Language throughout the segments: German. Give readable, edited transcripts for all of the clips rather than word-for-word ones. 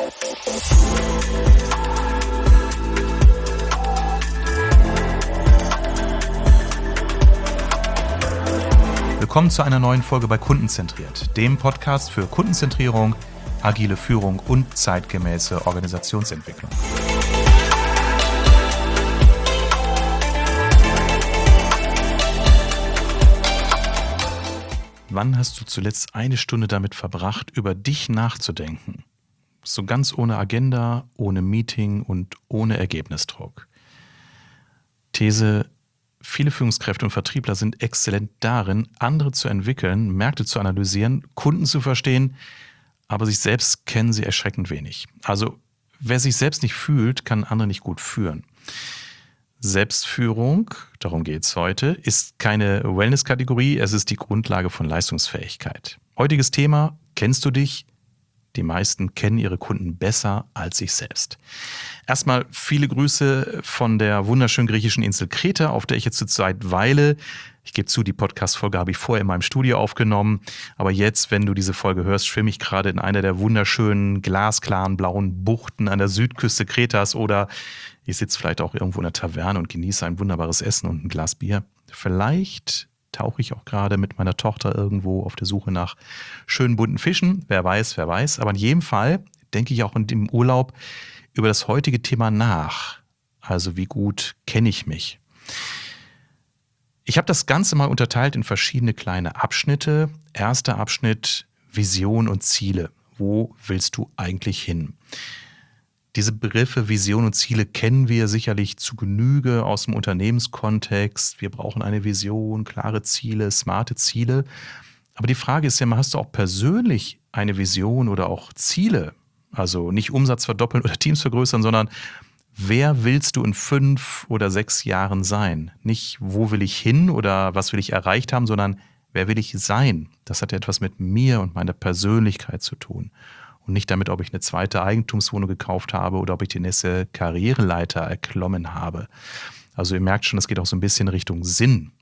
Willkommen zu einer neuen Folge bei Kundenzentriert, dem Podcast für Kundenzentrierung, agile Führung und zeitgemäße Organisationsentwicklung. Wann hast du zuletzt eine Stunde damit verbracht, über dich nachzudenken? So ganz ohne Agenda, ohne Meeting und ohne Ergebnisdruck. These: Viele Führungskräfte und Vertriebler sind exzellent darin, andere zu entwickeln, Märkte zu analysieren, Kunden zu verstehen, aber sich selbst kennen sie erschreckend wenig. Also wer sich selbst nicht fühlt, kann andere nicht gut führen. Selbstführung, darum geht es heute, ist keine Wellness-Kategorie, es ist die Grundlage von Leistungsfähigkeit. Heutiges Thema: Kennst du dich? Die meisten kennen ihre Kunden besser als sich selbst. Erstmal viele Grüße von der wunderschönen griechischen Insel Kreta, auf der ich jetzt zurzeit weile. Ich gebe zu, die Podcast-Folge habe ich vorher in meinem Studio aufgenommen. Aber jetzt, wenn du diese Folge hörst, schwimme ich gerade in einer der wunderschönen, glasklaren, blauen Buchten an der Südküste Kretas. Oder ich sitze vielleicht auch irgendwo in einer Taverne und genieße ein wunderbares Essen und ein Glas Bier. Vielleicht tauche ich auch gerade mit meiner Tochter irgendwo auf der Suche nach schönen bunten Fischen. Wer weiß, wer weiß. Aber in jedem Fall denke ich auch in dem Urlaub über das heutige Thema nach. Also wie gut kenne ich mich? Ich habe das Ganze mal unterteilt in verschiedene kleine Abschnitte. Erster Abschnitt: Vision und Ziele. Wo willst du eigentlich hin? Diese Begriffe Vision und Ziele kennen wir sicherlich zu Genüge aus dem Unternehmenskontext. Wir brauchen eine Vision, klare Ziele, smarte Ziele. Aber die Frage ist ja immer, hast du auch persönlich eine Vision oder auch Ziele? Also nicht Umsatz verdoppeln oder Teams vergrößern, sondern wer willst du in 5 oder 6 Jahren sein? Nicht, wo will ich hin oder was will ich erreicht haben, sondern wer will ich sein? Das hat ja etwas mit mir und meiner Persönlichkeit zu tun. Und nicht damit, ob ich eine zweite Eigentumswohnung gekauft habe oder ob ich die nächste Karriereleiter erklommen habe. Also ihr merkt schon, das geht auch so ein bisschen Richtung Sinn.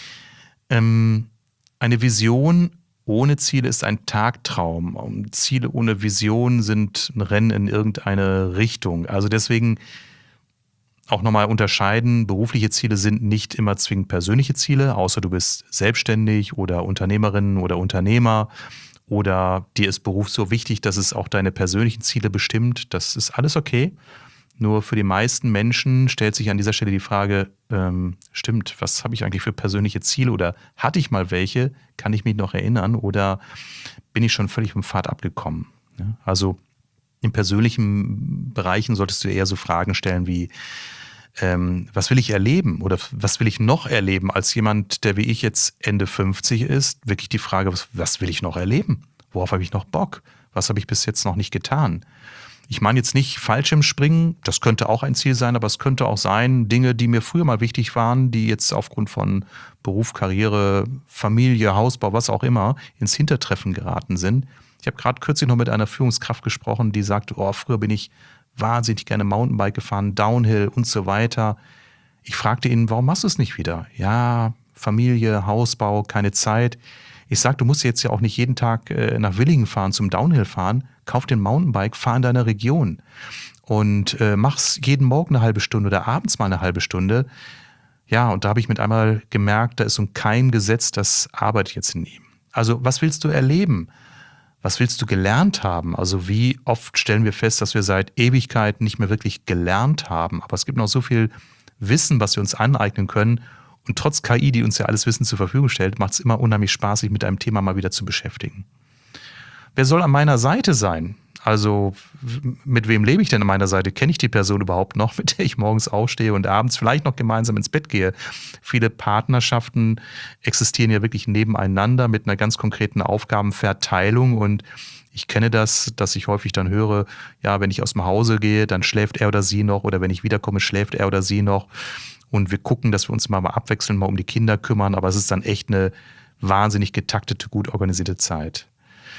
Eine Vision ohne Ziele ist ein Tagtraum. Ziele ohne Vision sind ein Rennen in irgendeine Richtung. Also deswegen auch nochmal unterscheiden: Berufliche Ziele sind nicht immer zwingend persönliche Ziele, außer du bist selbstständig oder Unternehmerin oder Unternehmer. Oder dir ist Beruf so wichtig, dass es auch deine persönlichen Ziele bestimmt. Das ist alles okay. Nur für die meisten Menschen stellt sich an dieser Stelle die Frage, stimmt, was habe ich eigentlich für persönliche Ziele? Oder hatte ich mal welche? Kann ich mich noch erinnern? Oder bin ich schon völlig vom Pfad abgekommen? Ja, also in persönlichen Bereichen solltest du eher so Fragen stellen wie: Was will ich erleben oder was will ich noch erleben als jemand, der wie ich jetzt Ende 50 ist? Wirklich die Frage, was will ich noch erleben? Worauf habe ich noch Bock? Was habe ich bis jetzt noch nicht getan? Ich meine jetzt nicht Fallschirmspringen, das könnte auch ein Ziel sein, aber es könnte auch sein, Dinge, die mir früher mal wichtig waren, die jetzt aufgrund von Beruf, Karriere, Familie, Hausbau, was auch immer, ins Hintertreffen geraten sind. Ich habe gerade kürzlich noch mit einer Führungskraft gesprochen, die sagte, früher bin ich wahnsinnig gerne Mountainbike gefahren, Downhill und so weiter. Ich fragte ihn, warum machst du es nicht wieder? Ja, Familie, Hausbau, keine Zeit. Ich sage, du musst jetzt ja auch nicht jeden Tag nach Willingen fahren zum Downhill fahren. Kauf den Mountainbike, fahr in deiner Region und mach's jeden Morgen eine halbe Stunde oder abends mal eine halbe Stunde. Ja, und da habe ich mit einmal gemerkt, da ist so ein Keimgesetz, das arbeitet jetzt in ihm. Also was willst du erleben? Was willst du gelernt haben? Also wie oft stellen wir fest, dass wir seit Ewigkeiten nicht mehr wirklich gelernt haben. Aber es gibt noch so viel Wissen, was wir uns aneignen können. Und trotz KI, die uns ja alles Wissen zur Verfügung stellt, macht es immer unheimlich Spaß, sich mit einem Thema mal wieder zu beschäftigen. Wer soll an meiner Seite sein? Also mit wem lebe ich denn an meiner Seite? Kenne ich die Person überhaupt noch, mit der ich morgens aufstehe und abends vielleicht noch gemeinsam ins Bett gehe? Viele Partnerschaften existieren ja wirklich nebeneinander mit einer ganz konkreten Aufgabenverteilung. Und ich kenne das, dass ich häufig dann höre, ja, wenn ich aus dem Hause gehe, dann schläft er oder sie noch. Oder wenn ich wiederkomme, schläft er oder sie noch. Und wir gucken, dass wir uns mal abwechselnd mal um die Kinder kümmern. Aber es ist dann echt eine wahnsinnig getaktete, gut organisierte Zeit.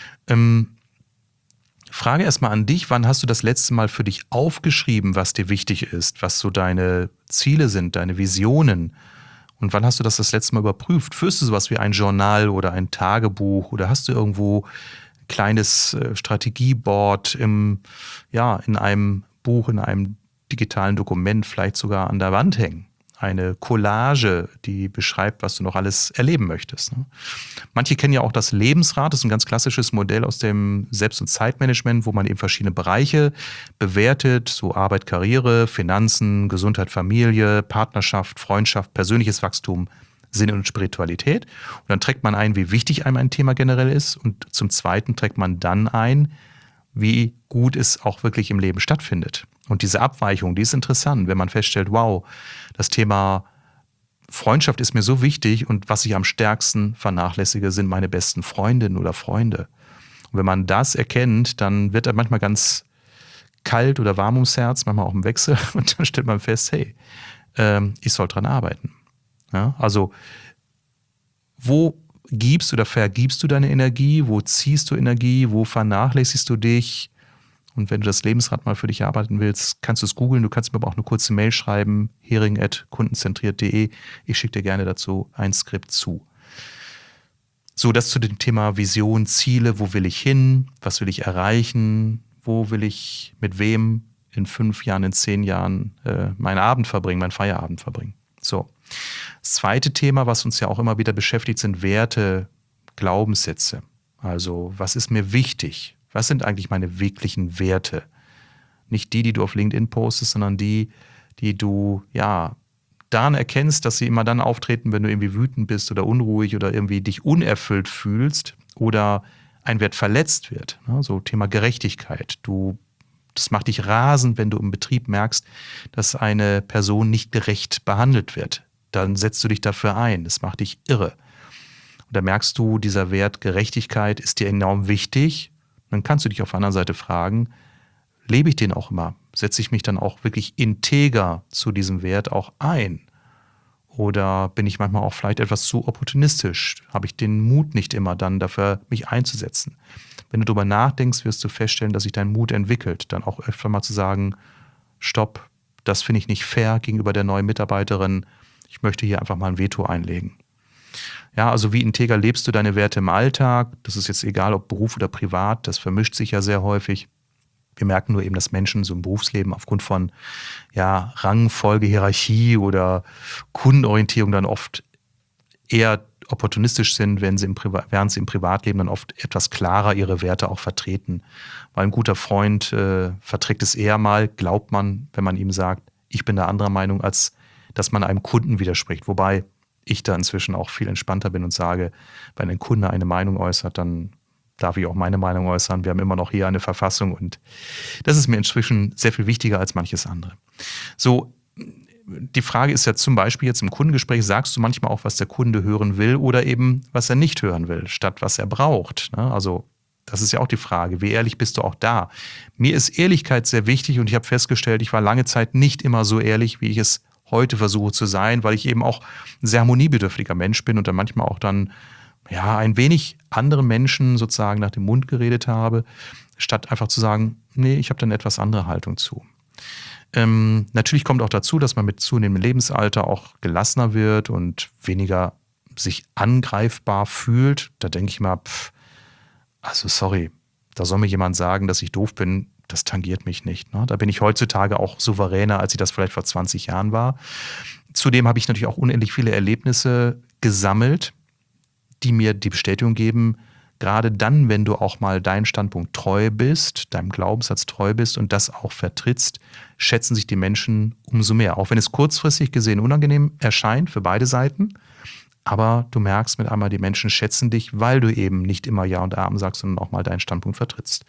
Frage erstmal an dich: Wann hast du das letzte Mal für dich aufgeschrieben, was dir wichtig ist, was so deine Ziele sind, deine Visionen? Und wann hast du das letzte Mal überprüft? Führst du sowas wie ein Journal oder ein Tagebuch oder hast du irgendwo kleines Strategieboard in einem Buch, in einem digitalen Dokument, vielleicht sogar an der Wand hängen. Eine Collage, die beschreibt, was du noch alles erleben möchtest. Ne? Manche kennen ja auch das Lebensrad, das ist ein ganz klassisches Modell aus dem Selbst- und Zeitmanagement, wo man eben verschiedene Bereiche bewertet, so Arbeit, Karriere, Finanzen, Gesundheit, Familie, Partnerschaft, Freundschaft, persönliches Wachstum, Sinn und Spiritualität. Und dann trägt man ein, wie wichtig einem ein Thema generell ist, und zum Zweiten trägt man dann ein, wie gut es auch wirklich im Leben stattfindet. Und diese Abweichung, die ist interessant, wenn man feststellt, wow, das Thema Freundschaft ist mir so wichtig und was ich am stärksten vernachlässige, sind meine besten Freundinnen oder Freunde. Und wenn man das erkennt, dann wird er manchmal ganz kalt oder warm ums Herz, manchmal auch im Wechsel, und dann stellt man fest, hey, ich soll dran arbeiten. Ja, also wo gibst oder vergibst du deine Energie, wo ziehst du Energie, wo vernachlässigst du dich? Und wenn du das Lebensrad mal für dich erarbeiten willst, kannst du es googeln, du kannst mir aber auch eine kurze Mail schreiben, hering@kundenzentriert.de. Ich schicke dir gerne dazu ein Skript zu. So, das zu dem Thema Vision, Ziele, wo will ich hin, was will ich erreichen, wo will ich mit wem in 5 Jahren, in 10 Jahren meinen Abend verbringen, meinen Feierabend verbringen. So. Das zweite Thema, was uns ja auch immer wieder beschäftigt, sind Werte, Glaubenssätze. Also, was ist mir wichtig? Was sind eigentlich meine wirklichen Werte? Nicht die du auf LinkedIn postest, sondern die du, daran erkennst, dass sie immer dann auftreten, wenn du irgendwie wütend bist oder unruhig oder irgendwie dich unerfüllt fühlst oder ein Wert verletzt wird. So Thema Gerechtigkeit. Das macht dich rasend, wenn du im Betrieb merkst, dass eine Person nicht gerecht behandelt wird. Dann setzt du dich dafür ein. Das macht dich irre. Und da merkst du, dieser Wert Gerechtigkeit ist dir enorm wichtig. Dann kannst du dich auf der anderen Seite fragen, lebe ich den auch immer? Setze ich mich dann auch wirklich integer zu diesem Wert auch ein? Oder bin ich manchmal auch vielleicht etwas zu opportunistisch? Habe ich den Mut nicht immer dann dafür, mich einzusetzen? Wenn du darüber nachdenkst, wirst du feststellen, dass sich dein Mut entwickelt. Dann auch öfter mal zu sagen, stopp, das finde ich nicht fair gegenüber der neuen Mitarbeiterin. Ich möchte hier einfach mal ein Veto einlegen. Ja, also wie integer lebst du deine Werte im Alltag? Das ist jetzt egal, ob Beruf oder privat, das vermischt sich ja sehr häufig. Wir merken nur eben, dass Menschen so im Berufsleben aufgrund von Rangfolge, Hierarchie oder Kundenorientierung dann oft eher opportunistisch sind, während sie im Privatleben dann oft etwas klarer ihre Werte auch vertreten. Weil ein guter Freund verträgt es eher mal, glaubt man, wenn man ihm sagt, ich bin der anderer Meinung, als dass man einem Kunden widerspricht. Wobei ich da inzwischen auch viel entspannter bin und sage, wenn ein Kunde eine Meinung äußert, dann darf ich auch meine Meinung äußern. Wir haben immer noch hier eine Verfassung und das ist mir inzwischen sehr viel wichtiger als manches andere. So, die Frage ist ja zum Beispiel jetzt im Kundengespräch, sagst du manchmal auch, was der Kunde hören will oder eben, was er nicht hören will, statt was er braucht. Also das ist ja auch die Frage, wie ehrlich bist du auch da? Mir ist Ehrlichkeit sehr wichtig und ich habe festgestellt, ich war lange Zeit nicht immer so ehrlich, wie ich es heute versuche zu sein, weil ich eben auch ein sehr harmoniebedürftiger Mensch bin und dann manchmal auch dann ein wenig anderen Menschen sozusagen nach dem Mund geredet habe, statt einfach zu sagen, nee, ich habe dann etwas andere Haltung zu. Natürlich kommt auch dazu, dass man mit zunehmendem Lebensalter auch gelassener wird und weniger sich angreifbar fühlt. Da denke ich mal, sorry, da soll mir jemand sagen, dass ich doof bin, das tangiert mich nicht. Ne? Da bin ich heutzutage auch souveräner, als ich das vielleicht vor 20 Jahren war. Zudem habe ich natürlich auch unendlich viele Erlebnisse gesammelt, die mir die Bestätigung geben, gerade dann, wenn du auch mal deinem Standpunkt treu bist, deinem Glaubenssatz treu bist und das auch vertrittst, schätzen sich die Menschen umso mehr. Auch wenn es kurzfristig gesehen unangenehm erscheint für beide Seiten, aber du merkst mit einmal, die Menschen schätzen dich, weil du eben nicht immer Ja und Amen sagst, sondern auch mal deinen Standpunkt vertrittst.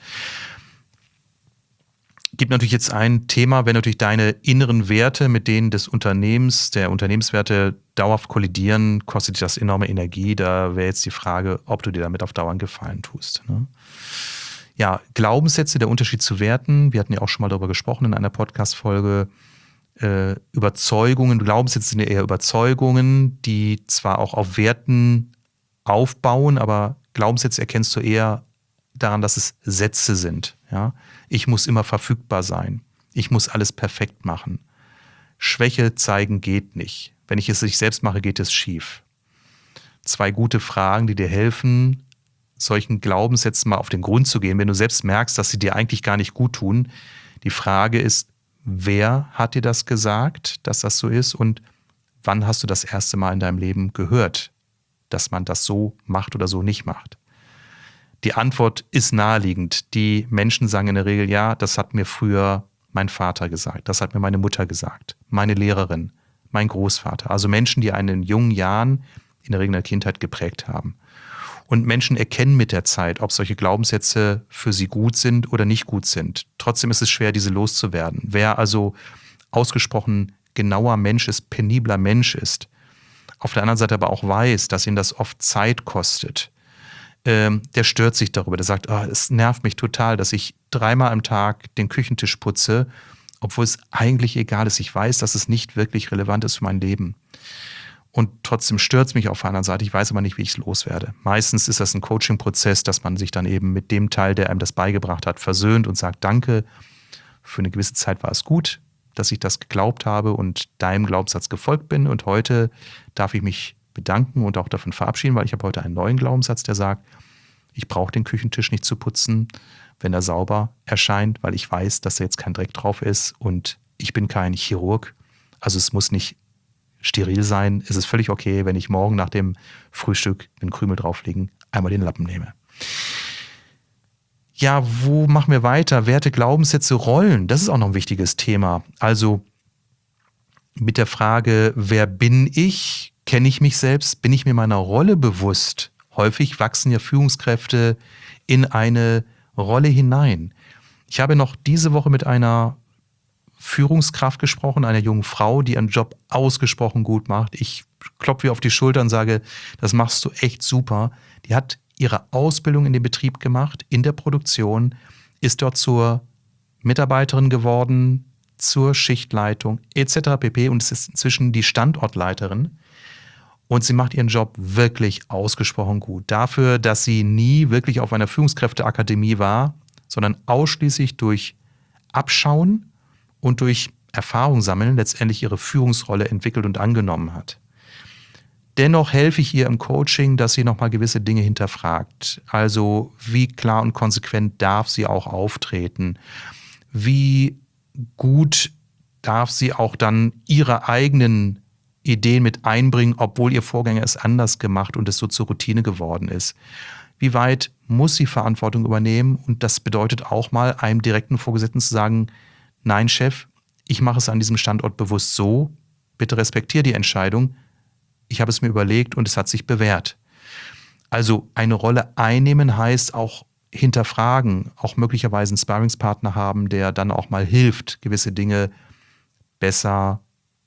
Gibt natürlich jetzt ein Thema, wenn natürlich deine inneren Werte mit denen des Unternehmens, der Unternehmenswerte dauerhaft kollidieren, kostet dich das enorme Energie. Da wäre jetzt die Frage, ob du dir damit auf Dauer einen Gefallen tust. Ne? Ja, Glaubenssätze, der Unterschied zu Werten. Wir hatten ja auch schon mal darüber gesprochen in einer Podcast-Folge. Überzeugungen, Glaubenssätze sind ja eher Überzeugungen, die zwar auch auf Werten aufbauen, aber Glaubenssätze erkennst du eher daran, dass es Sätze sind. Ja? Ich muss immer verfügbar sein. Ich muss alles perfekt machen. Schwäche zeigen geht nicht. Wenn ich es nicht selbst mache, geht es schief. 2 gute Fragen, die dir helfen, solchen Glaubenssätzen mal auf den Grund zu gehen, wenn du selbst merkst, dass sie dir eigentlich gar nicht gut tun. Die Frage ist, wer hat dir das gesagt, dass das so ist und wann hast du das erste Mal in deinem Leben gehört, dass man das so macht oder so nicht macht? Die Antwort ist naheliegend. Die Menschen sagen in der Regel, ja, das hat mir früher mein Vater gesagt, das hat mir meine Mutter gesagt, meine Lehrerin, mein Großvater. Also Menschen, die einen in jungen Jahren, in der Regel in der Kindheit geprägt haben. Und Menschen erkennen mit der Zeit, ob solche Glaubenssätze für sie gut sind oder nicht gut sind. Trotzdem ist es schwer, diese loszuwerden. Wer also ausgesprochen genauer Mensch ist, penibler Mensch ist, auf der anderen Seite aber auch weiß, dass ihn das oft Zeit kostet, der stört sich darüber. Der sagt, es nervt mich total, dass ich 3-mal am Tag den Küchentisch putze, obwohl es eigentlich egal ist. Ich weiß, dass es nicht wirklich relevant ist für mein Leben. Und trotzdem stört es mich auf der anderen Seite. Ich weiß aber nicht, wie ich es loswerde. Meistens ist das ein Coaching-Prozess, dass man sich dann eben mit dem Teil, der einem das beigebracht hat, versöhnt und sagt, danke, für eine gewisse Zeit war es gut, dass ich das geglaubt habe und deinem Glaubenssatz gefolgt bin. Und heute darf ich mich bedanken und auch davon verabschieden, weil ich habe heute einen neuen Glaubenssatz, der sagt, ich brauche den Küchentisch nicht zu putzen, wenn er sauber erscheint, weil ich weiß, dass da jetzt kein Dreck drauf ist und ich bin kein Chirurg. Also es muss nicht steril sein. Es ist völlig okay, wenn ich morgen nach dem Frühstück, wenn Krümel drauf liegen, einmal den Lappen nehme. Ja, wo machen wir weiter? Werte, Glaubenssätze, Rollen, das ist auch noch ein wichtiges Thema. Also mit der Frage, wer bin ich? Kenne ich mich selbst? Bin ich mir meiner Rolle bewusst? Häufig wachsen ja Führungskräfte in eine Rolle hinein. Ich habe noch diese Woche mit einer Führungskraft gesprochen, einer jungen Frau, die ihren Job ausgesprochen gut macht. Ich klopfe ihr auf die Schulter und sage, das machst du echt super. Die hat ihre Ausbildung in dem Betrieb gemacht, in der Produktion, ist dort zur Mitarbeiterin geworden, zur Schichtleitung etc. pp. Und es ist inzwischen die Standortleiterin. Und sie macht ihren Job wirklich ausgesprochen gut. Dafür, dass sie nie wirklich auf einer Führungskräfteakademie war, sondern ausschließlich durch Abschauen und durch Erfahrung sammeln letztendlich ihre Führungsrolle entwickelt und angenommen hat. Dennoch helfe ich ihr im Coaching, dass sie nochmal gewisse Dinge hinterfragt. Also wie klar und konsequent darf sie auch auftreten? Wie gut darf sie auch dann ihre eigenen Ideen mit einbringen, obwohl ihr Vorgänger es anders gemacht und es so zur Routine geworden ist? Wie weit muss sie Verantwortung übernehmen? Und das bedeutet auch mal einem direkten Vorgesetzten zu sagen, nein, Chef, ich mache es an diesem Standort bewusst so, bitte respektiere die Entscheidung, ich habe es mir überlegt und es hat sich bewährt. Also eine Rolle einnehmen heißt auch hinterfragen, auch möglicherweise einen Sparringspartner haben, der dann auch mal hilft, gewisse Dinge besser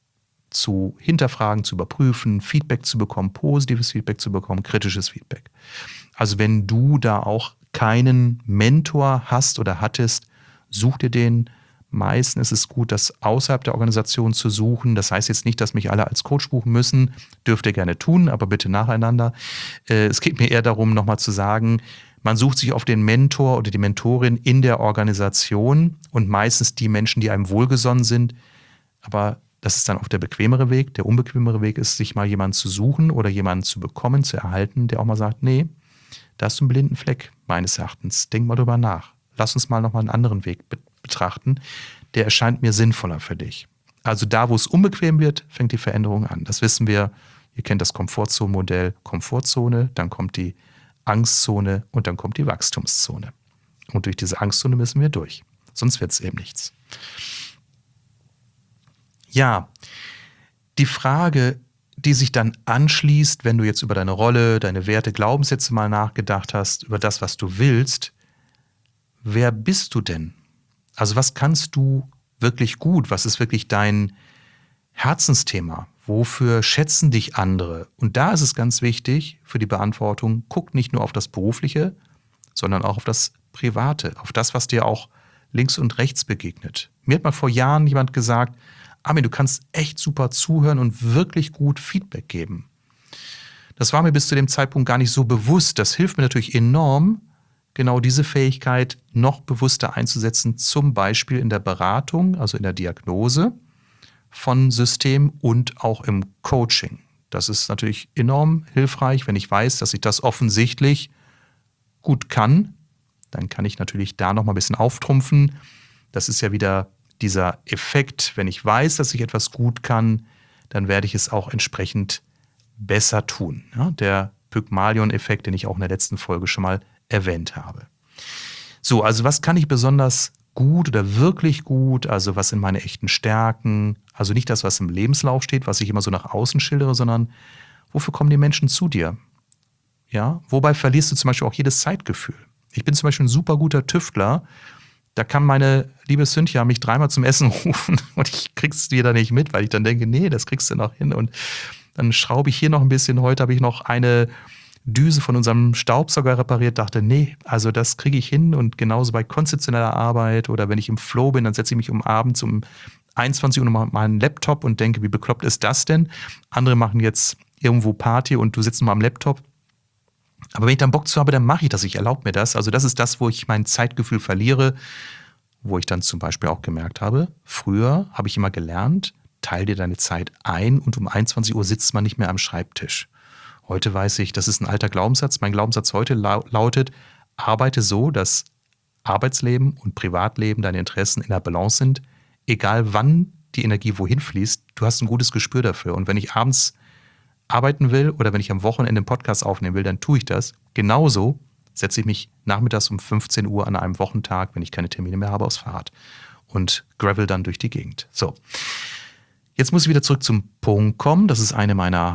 zu hinterfragen, zu überprüfen, Feedback zu bekommen, positives Feedback zu bekommen, kritisches Feedback. Also wenn du da auch keinen Mentor hast oder hattest, such dir den. Meistens ist es gut, das außerhalb der Organisation zu suchen. Das heißt jetzt nicht, dass mich alle als Coach buchen müssen. Dürft ihr gerne tun, aber bitte nacheinander. Es geht mir eher darum, nochmal zu sagen, man sucht sich auf den Mentor oder die Mentorin in der Organisation und meistens die Menschen, die einem wohlgesonnen sind. Aber das ist dann oft der bequemere Weg. Der unbequemere Weg ist, sich mal jemanden zu suchen oder jemanden zu bekommen, zu erhalten, der auch mal sagt, nee, da hast du einen blinden Fleck, meines Erachtens. Denk mal drüber nach. Lass uns mal nochmal einen anderen Weg betrachten. Der erscheint mir sinnvoller für dich. Also da, wo es unbequem wird, fängt die Veränderung an. Das wissen wir. Ihr kennt das Komfortzone-Modell. Komfortzone, dann kommt die Angstzone und dann kommt die Wachstumszone. Und durch diese Angstzone müssen wir durch. Sonst wird es eben nichts. Ja, die Frage, die sich dann anschließt, wenn du jetzt über deine Rolle, deine Werte, Glaubenssätze mal nachgedacht hast, über das, was du willst, wer bist du denn? Also was kannst du wirklich gut? Was ist wirklich dein Herzensthema? Wofür schätzen dich andere? Und da ist es ganz wichtig für die Beantwortung, guck nicht nur auf das Berufliche, sondern auch auf das Private, auf das, was dir auch links und rechts begegnet. Mir hat mal vor Jahren jemand gesagt, Armin, du kannst echt super zuhören und wirklich gut Feedback geben. Das war mir bis zu dem Zeitpunkt gar nicht so bewusst. Das hilft mir natürlich enorm, genau diese Fähigkeit noch bewusster einzusetzen, zum Beispiel in der Beratung, also in der Diagnose von Systemen und auch im Coaching. Das ist natürlich enorm hilfreich, wenn ich weiß, dass ich das offensichtlich gut kann, dann kann ich natürlich da noch mal ein bisschen auftrumpfen. Das ist ja wieder dieser Effekt, wenn ich weiß, dass ich etwas gut kann, dann werde ich es auch entsprechend besser tun. Ja, der Pygmalion-Effekt, den ich auch in der letzten Folge schon mal erwähnt habe. So, also was kann ich besonders gut oder wirklich gut, also was sind meine echten Stärken, also nicht das, was im Lebenslauf steht, was ich immer so nach außen schildere, sondern wofür kommen die Menschen zu dir? Ja, wobei verlierst du zum Beispiel auch jedes Zeitgefühl. Ich bin zum Beispiel ein super guter Tüftler, da kann meine liebe Cynthia mich 3-mal zum Essen rufen und ich krieg's dir da nicht mit, weil ich dann denke, nee, das kriegst du noch hin. Und dann schraube ich hier noch ein bisschen. Heute habe ich noch eine Düse von unserem Staubsauger repariert, dachte, nee, also das kriege ich hin. Und genauso bei konzeptioneller Arbeit oder wenn ich im Flow bin, dann setze ich mich abends um 21 Uhr nochmal meinen Laptop und denke, wie bekloppt ist das denn? Andere machen jetzt irgendwo Party und du sitzt mal am Laptop. Aber wenn ich dann Bock zu habe, dann mache ich das. Ich erlaube mir das. Also das ist das, wo ich mein Zeitgefühl verliere, wo ich dann zum Beispiel auch gemerkt habe, früher habe ich immer gelernt, teile dir deine Zeit ein und um 21 Uhr sitzt man nicht mehr am Schreibtisch. Heute weiß ich, das ist ein alter Glaubenssatz. Mein Glaubenssatz heute lautet, arbeite so, dass Arbeitsleben und Privatleben, deine Interessen in der Balance sind. Egal wann die Energie wohin fließt, du hast ein gutes Gespür dafür. Und wenn ich abends arbeiten will oder wenn ich am Wochenende einen Podcast aufnehmen will, dann tue ich das. Genauso setze ich mich nachmittags um 15 Uhr an einem Wochentag, wenn ich keine Termine mehr habe, aufs Fahrrad und gravel dann durch die Gegend. So, jetzt muss ich wieder zurück zum Punkt kommen. Das ist eine meiner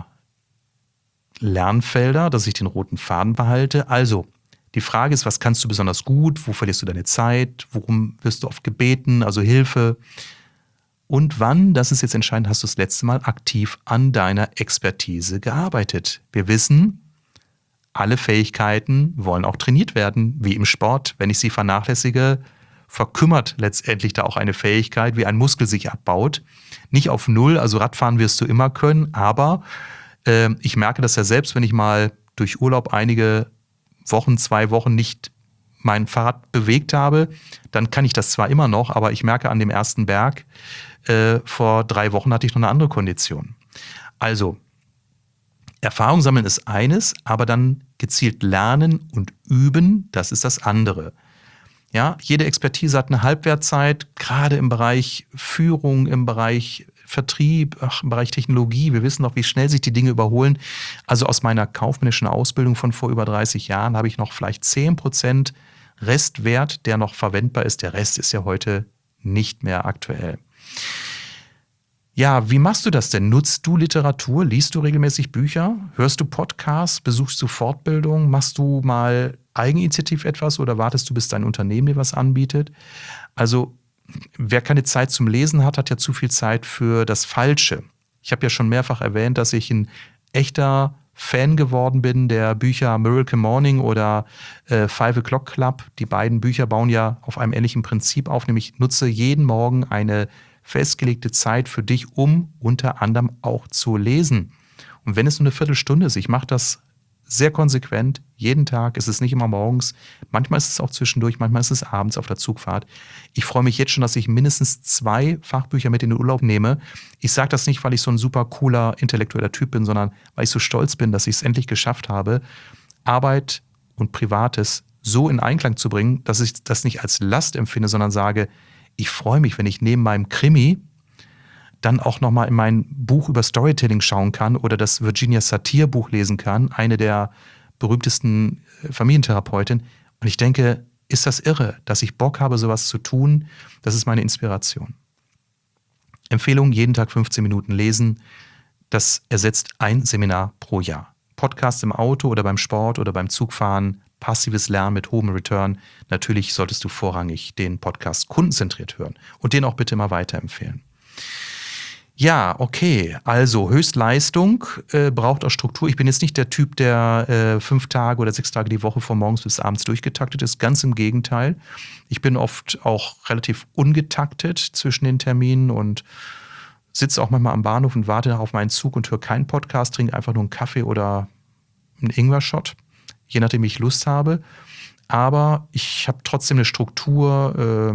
Lernfelder, dass ich den roten Faden behalte. Also, die Frage ist, was kannst du besonders gut? Wo verlierst du deine Zeit? Worum wirst du oft gebeten? Also Hilfe. Und wann, das ist jetzt entscheidend, hast du das letzte Mal aktiv an deiner Expertise gearbeitet? Wir wissen, alle Fähigkeiten wollen auch trainiert werden, wie im Sport. Wenn ich sie vernachlässige, verkümmert letztendlich da auch eine Fähigkeit, wie ein Muskel sich abbaut. Nicht auf Null, also Radfahren wirst du immer können, aber ich merke das ja selbst, wenn ich mal durch Urlaub einige Wochen, 2 Wochen nicht mein Fahrrad bewegt habe, dann kann ich das zwar immer noch, aber ich merke an dem ersten Berg, vor 3 Wochen hatte ich noch eine andere Kondition. Also, Erfahrung sammeln ist eines, aber dann gezielt lernen und üben, das ist das andere. Ja, jede Expertise hat eine Halbwertzeit, gerade im Bereich Führung, im Bereich Vertrieb, im Bereich Technologie. Wir wissen doch, wie schnell sich die Dinge überholen. Also aus meiner kaufmännischen Ausbildung von vor über 30 Jahren habe ich noch vielleicht 10% Restwert, der noch verwendbar ist. Der Rest ist ja heute nicht mehr aktuell. Ja, wie machst du das denn? Nutzt du Literatur? Liest du regelmäßig Bücher? Hörst du Podcasts? Besuchst du Fortbildung? Machst du mal eigeninitiativ etwas oder wartest du, bis dein Unternehmen dir was anbietet? Also, wer keine Zeit zum Lesen hat, hat ja zu viel Zeit für das Falsche. Ich habe ja schon mehrfach erwähnt, dass ich ein echter Fan geworden bin der Bücher Miracle Morning oder 5 O'Clock Club. Die beiden Bücher bauen ja auf einem ähnlichen Prinzip auf, nämlich nutze jeden Morgen eine festgelegte Zeit für dich, um unter anderem auch zu lesen. Und wenn es nur eine Viertelstunde ist, ich mache das sehr konsequent, jeden Tag, es ist nicht immer morgens, manchmal ist es auch zwischendurch, manchmal ist es abends auf der Zugfahrt. Ich freue mich jetzt schon, dass ich mindestens 2 Fachbücher mit in den Urlaub nehme. Ich sage das nicht, weil ich so ein super cooler, intellektueller Typ bin, sondern weil ich so stolz bin, dass ich es endlich geschafft habe, Arbeit und Privates so in Einklang zu bringen, dass ich das nicht als Last empfinde, sondern sage, ich freue mich, wenn ich neben meinem Krimi dann auch nochmal in mein Buch über Storytelling schauen kann oder das Virginia Satir Buch lesen kann, eine der berühmtesten Familientherapeutinnen. Und ich denke, ist das irre, dass ich Bock habe, sowas zu tun? Das ist meine Inspiration. Empfehlung, jeden Tag 15 Minuten lesen. Das ersetzt ein Seminar pro Jahr. Podcast im Auto oder beim Sport oder beim Zugfahren, passives Lernen mit hohem Return. Natürlich solltest du vorrangig den Podcast kundenzentriert hören und den auch bitte mal weiterempfehlen. Ja, okay, also Höchstleistung braucht auch Struktur. Ich bin jetzt nicht der Typ, der 5 Tage oder 6 Tage die Woche von morgens bis abends durchgetaktet ist. Ganz im Gegenteil. Ich bin oft auch relativ ungetaktet zwischen den Terminen und sitze auch manchmal am Bahnhof und warte auf meinen Zug und höre keinen Podcast, trinke einfach nur einen Kaffee oder einen Ingwer-Shot, je nachdem, wie ich Lust habe. Aber ich habe trotzdem eine Struktur,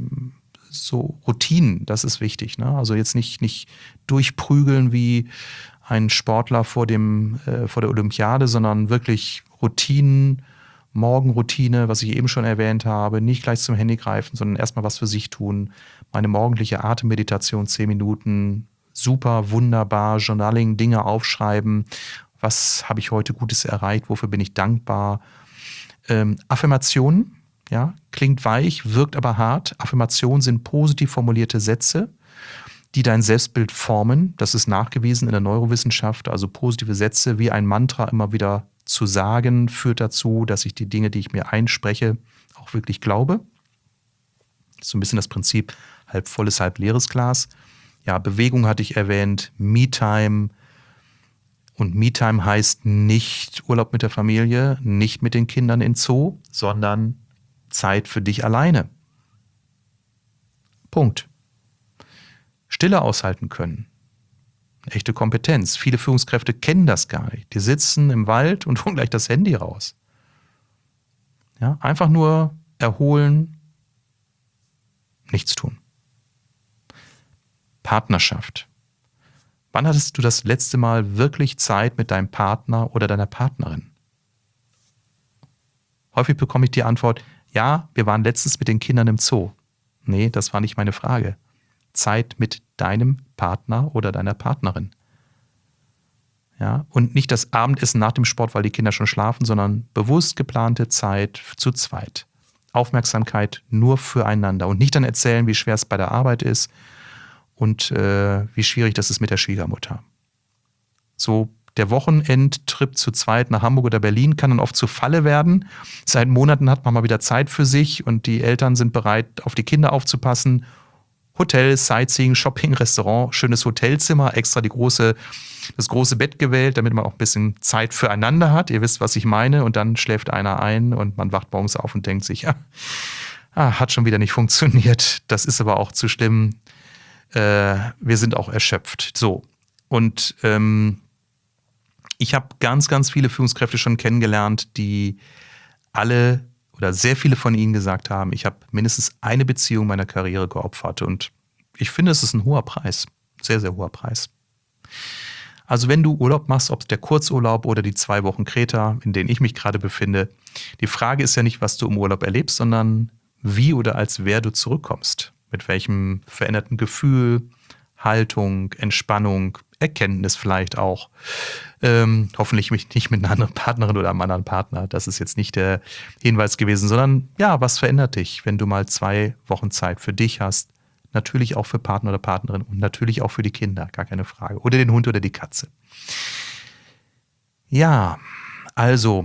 so Routinen, das ist wichtig. Ne? Also jetzt nicht durchprügeln wie ein Sportler vor der Olympiade, sondern wirklich Routinen, Morgenroutine, was ich eben schon erwähnt habe, nicht gleich zum Handy greifen, sondern erstmal was für sich tun. Meine morgendliche Atemmeditation 10 Minuten, super, wunderbar, Journaling, Dinge aufschreiben. Was habe ich heute Gutes erreicht? Wofür bin ich dankbar? Affirmationen, ja, klingt weich, wirkt aber hart. Affirmationen sind positiv formulierte Sätze, die dein Selbstbild formen. Das ist nachgewiesen in der Neurowissenschaft. Also positive Sätze wie ein Mantra immer wieder zu sagen, führt dazu, dass ich die Dinge, die ich mir einspreche, auch wirklich glaube. Das ist so ein bisschen das Prinzip halb volles, halb leeres Glas. Ja, Bewegung hatte ich erwähnt, Me-Time. Und Me-Time heißt nicht Urlaub mit der Familie, nicht mit den Kindern in Zoo, sondern Zeit für dich alleine. Punkt. Stille aushalten können. Echte Kompetenz. Viele Führungskräfte kennen das gar nicht. Die sitzen im Wald und holen gleich das Handy raus. Ja, einfach nur erholen, nichts tun. Partnerschaft. Wann hattest du das letzte Mal wirklich Zeit mit deinem Partner oder deiner Partnerin? Häufig bekomme ich die Antwort, ja, wir waren letztens mit den Kindern im Zoo. Nee, das war nicht meine Frage. Zeit mit deinem Partner oder deiner Partnerin. Ja, und nicht das Abendessen nach dem Sport, weil die Kinder schon schlafen, sondern bewusst geplante Zeit zu zweit. Aufmerksamkeit nur füreinander und nicht dann erzählen, wie schwer es bei der Arbeit ist und wie schwierig das ist mit der Schwiegermutter. So der Wochenendtrip zu zweit nach Hamburg oder Berlin kann dann oft zur Falle werden. Seit Monaten hat man mal wieder Zeit für sich und die Eltern sind bereit, auf die Kinder aufzupassen. Hotel, Sightseeing, Shopping, Restaurant, schönes Hotelzimmer, extra das große Bett gewählt, damit man auch ein bisschen Zeit füreinander hat. Ihr wisst, was ich meine. Und dann schläft einer ein und man wacht morgens auf und denkt sich, ja, hat schon wieder nicht funktioniert. Das ist aber auch zu schlimm. Wir sind auch erschöpft. So. Und ich habe ganz, ganz viele Führungskräfte schon kennengelernt, die alle oder sehr viele von ihnen gesagt haben, ich habe mindestens eine Beziehung meiner Karriere geopfert. Und ich finde, es ist ein hoher Preis. Sehr, sehr hoher Preis. Also wenn du Urlaub machst, ob es der Kurzurlaub oder die 2 Wochen Kreta, in denen ich mich gerade befinde, die Frage ist ja nicht, was du im Urlaub erlebst, sondern wie oder als wer du zurückkommst. Mit welchem veränderten Gefühl, Haltung, Entspannung, Erkenntnis vielleicht auch. Hoffentlich nicht mit einer anderen Partnerin oder einem anderen Partner. Das ist jetzt nicht der Hinweis gewesen, sondern ja, was verändert dich, wenn du mal 2 Wochen Zeit für dich hast? Natürlich auch für Partner oder Partnerin und natürlich auch für die Kinder, gar keine Frage. Oder den Hund oder die Katze. Ja, also,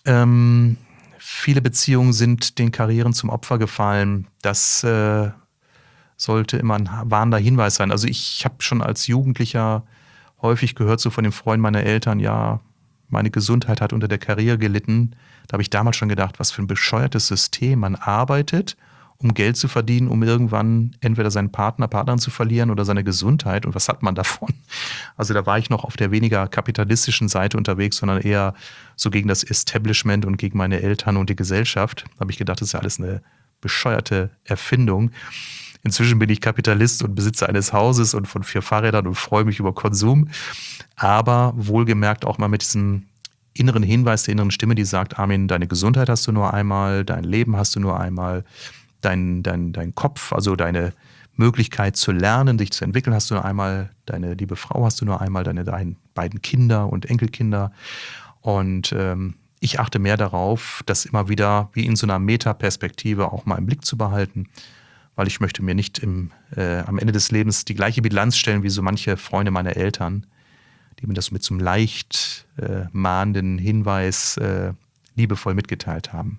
viele Beziehungen sind den Karrieren zum Opfer gefallen. Das sollte immer ein warnender Hinweis sein. Also ich habe schon als Jugendlicher häufig gehört, so von den Freunden meiner Eltern, ja, meine Gesundheit hat unter der Karriere gelitten. Da habe ich damals schon gedacht, was für ein bescheuertes System. Man arbeitet, um Geld zu verdienen, um irgendwann entweder seinen Partner, Partnerin zu verlieren oder seine Gesundheit. Und was hat man davon? Also da war ich noch auf der weniger kapitalistischen Seite unterwegs, sondern eher so gegen das Establishment und gegen meine Eltern und die Gesellschaft. Da habe ich gedacht, das ist ja alles eine bescheuerte Erfindung. Inzwischen bin ich Kapitalist und Besitzer eines Hauses und von 4 Fahrrädern und freue mich über Konsum. Aber wohlgemerkt auch mal mit diesem inneren Hinweis der inneren Stimme, die sagt, Armin, deine Gesundheit hast du nur einmal, dein Leben hast du nur einmal, dein Kopf, also deine Möglichkeit zu lernen, dich zu entwickeln hast du nur einmal, deine liebe Frau hast du nur einmal, deine beiden Kinder und Enkelkinder. Und ich achte mehr darauf, das immer wieder wie in so einer Metaperspektive auch mal im Blick zu behalten, weil ich möchte mir nicht am Ende des Lebens die gleiche Bilanz stellen wie so manche Freunde meiner Eltern, die mir das mit so einem leicht mahnenden Hinweis liebevoll mitgeteilt haben.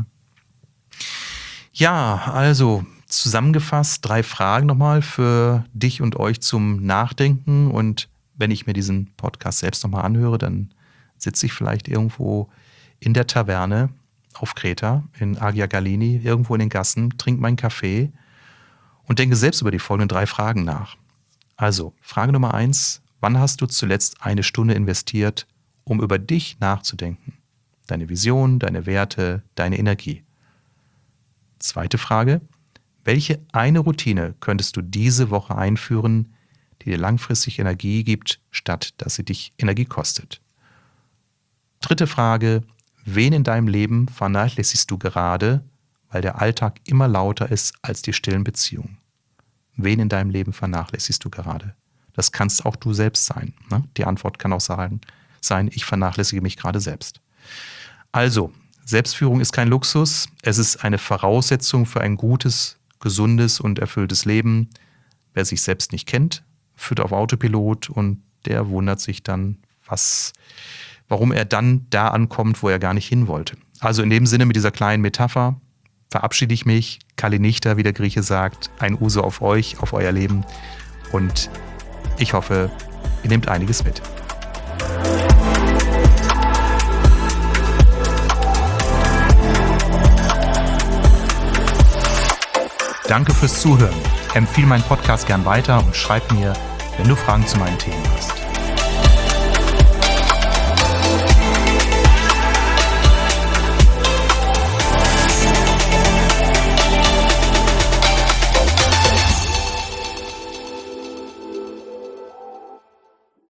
Ja, also zusammengefasst 3 Fragen nochmal für dich und euch zum Nachdenken. Und wenn ich mir diesen Podcast selbst nochmal anhöre, dann sitze ich vielleicht irgendwo in der Taverne auf Kreta, in Agia Galini, irgendwo in den Gassen, trinke meinen Kaffee und denke selbst über die folgenden 3 Fragen nach. Also, Frage Nummer 1, wann hast du zuletzt 1 Stunde investiert, um über dich nachzudenken? Deine Vision, deine Werte, deine Energie. Zweite Frage, welche eine Routine könntest du diese Woche einführen, die dir langfristig Energie gibt, statt dass sie dich Energie kostet? Dritte Frage, Wen in deinem Leben vernachlässigst du gerade, weil der Alltag immer lauter ist als die stillen Beziehungen? Wen in deinem Leben vernachlässigst du gerade? Das kannst auch du selbst sein. Ne? Die Antwort kann auch sein, ich vernachlässige mich gerade selbst. Also, Selbstführung ist kein Luxus. Es ist eine Voraussetzung für ein gutes, gesundes und erfülltes Leben. Wer sich selbst nicht kennt, führt auf Autopilot und der wundert sich dann, warum er dann da ankommt, wo er gar nicht hin wollte. Also in dem Sinne mit dieser kleinen Metapher verabschiede ich mich. Kalinichta, wie der Grieche sagt, ein Uso auf euch, auf euer Leben. Und ich hoffe, ihr nehmt einiges mit. Danke fürs Zuhören. Empfehle meinen Podcast gern weiter und schreib mir, wenn du Fragen zu meinen Themen hast.